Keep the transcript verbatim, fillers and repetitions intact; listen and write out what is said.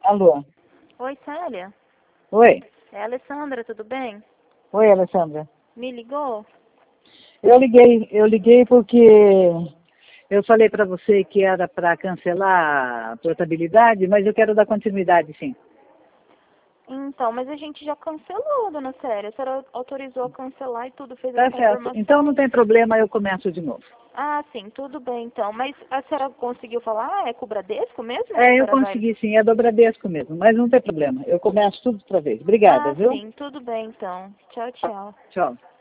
Alô? Oi, Célia. Oi? É a Alessandra, tudo bem? Oi, Alessandra. Me ligou? Eu liguei, eu liguei porque eu falei para você que era para cancelar a portabilidade, mas eu quero dar continuidade, sim. Então, mas a gente já cancelou, dona Célia. A senhora autorizou a cancelar e tudo, fez a Tá certo. confirmação. Então não tem problema, eu começo de novo. Ah, sim, tudo bem então. Mas a senhora conseguiu falar? Ah, é com o Bradesco mesmo? É, A eu senhora vai... consegui sim, é do Bradesco mesmo, mas não tem problema. Eu começo tudo outra vez. Obrigada, Ah, viu? sim, tudo bem então. Tchau, tchau. Tchau.